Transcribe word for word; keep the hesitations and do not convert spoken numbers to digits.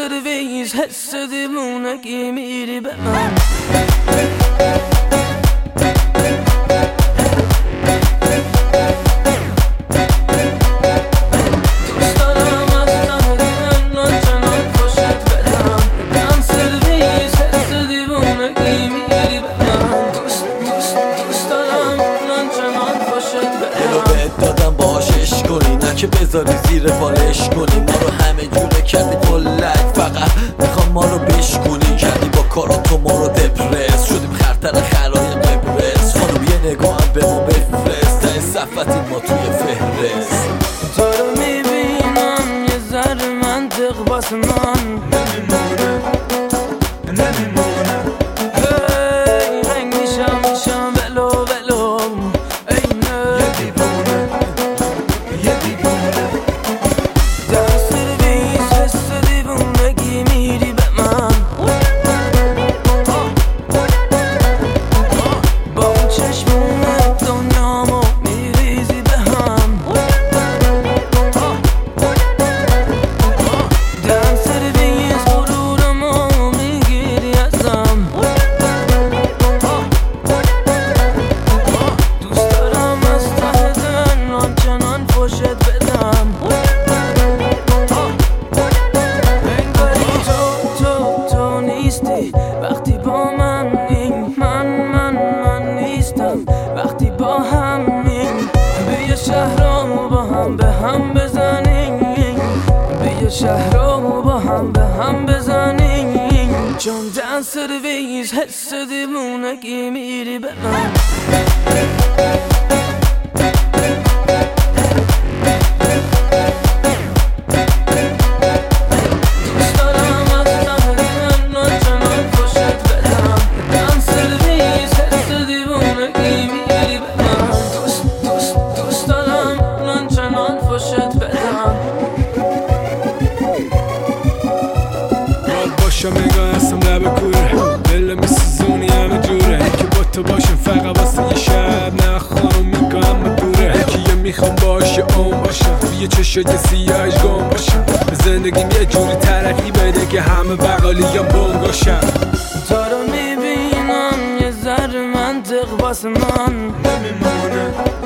سرویس حس دیوونگی میری به من. که بذاری زیر بالش کنی ما رو همه جوره کردی قلک، فقط میخوام ما رو بشکنی. کردی با کارا تو ما رو دپرس، شدیم خرطر خرای قبرس. خانم یه نگاه هم به ما بفرست، تا صفتیم ما توی فهرست. تو رو میبینم یه ذره منطق باس من نمیمونه نمیمونه. هی رنگ میشم میشم ولو ولو اینه یه دیوونه یه دیوونه. در سرویس حس دیوونگی میری به من. با اون چشمونه دنیامو میریزی به هم. در سرویس غرورمو میگیری ازم. دوست دارم از ته دل آنچنان فوشت بدم. انگاری تو تو تو نیستی وقتی با منی، من من من نیستم وقتی با همین. بیا شهر رو با هم به هم بزنیم، بیا شهر رو با هم به هم بزنیم. چون در سرویس حس دیوونگی میری به من. میگه هستم لب کوره، دل میسوزونی همه جوره که با تو باشم فقط واسه یه شب. نه خانم میگه همه دوره که یه میخوام باشه اون باشم، یه چشات سیاهش گم باشم. به زندگیم یه جوری ترقی بده که همه بقالی هم بونگاشم. تو رو میبینم یه ذره منطق واسه من نمیمونه